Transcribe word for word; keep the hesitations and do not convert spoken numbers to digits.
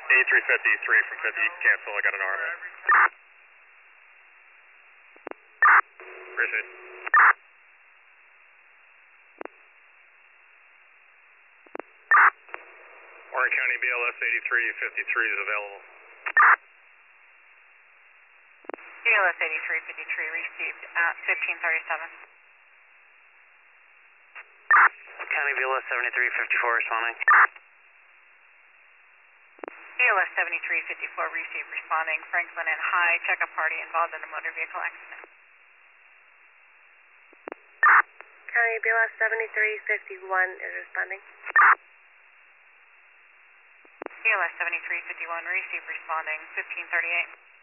eighty-three fifty-three from fifty, cancel, I got an arm. Appreciate it. Orange County B L S eighty-three fifty-three is available. B L S eighty-three fifty-three received at fifteen thirty-seven. County B L S seventy-three fifty-four responding. B L S seventy-three fifty-four received responding. Franklin and High, checkup party involved in a motor vehicle accident. County B L S seventy-three fifty-one is responding. B L S seventy-three fifty-one received responding. fifteen thirty-eight.